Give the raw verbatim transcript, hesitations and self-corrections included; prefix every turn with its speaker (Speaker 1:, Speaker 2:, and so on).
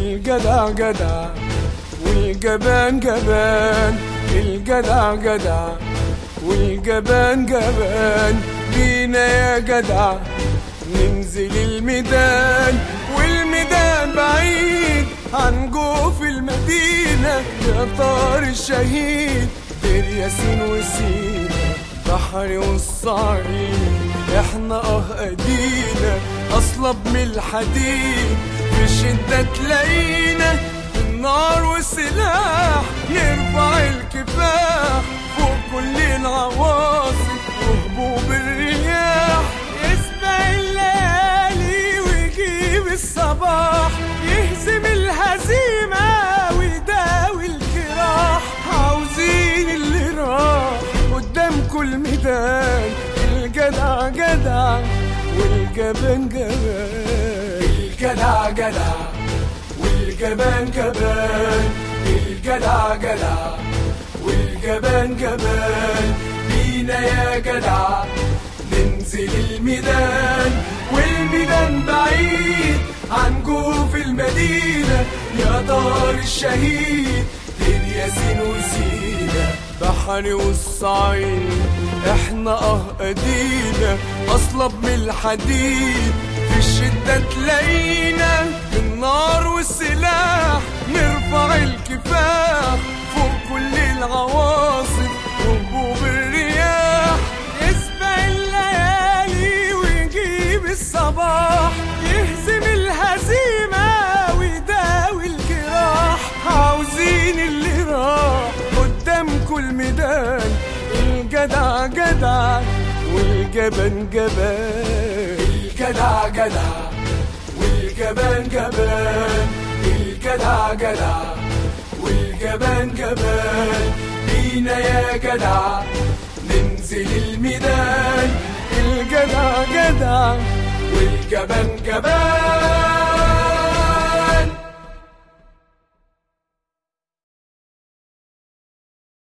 Speaker 1: الجدع جدع والجبان جبان، الجدع جدع والجبان جبان. بينا يا جدع ننزل الميدان، والميدان بعيد عن جوف المدينة. يا طار الشهيد دير ياسين وسينا، بحري والصعيد احنا اه ايدينا اصلب من الحديد. في الشدة تلاقينا النار والسلاح، نرفع الكفاح فوق كل العواصف وهبوب الرياح. يسبق الليالي ويجيب الصباح، يهزم الهزيمة ويداوي الجراح. عاوزين اللي راح قدام كل ميدان، الجدع جدع والجبان جبان، الجدع جدع والجبان جبان، الجدع جدع والجبان جبان. بينا يا جدع ننزل الميدان، والميدان بعيد عن جوف المدينة. يا دار الشهيد دير ياسين وسينا، بحري والصعيد احنا اه ايدينا اصلب من الحديد. في الشدة تلاقينا بالنار والسلاح، نرفع الكفاح فوق كل العواصف وهبوب الرياح. يسبق الليالي ويجيب الصباح، يهزم الهزيمة ويداوي الجراح. عاوزين اللي راح قدام كل ميدان، الجدع جدع والجبان جبان، الجدع جدع والجبان جبان، الجدع جدع والجبان جبان. بينا يا جدع ننزل الميدان، الجدع جدع والجبان جبان.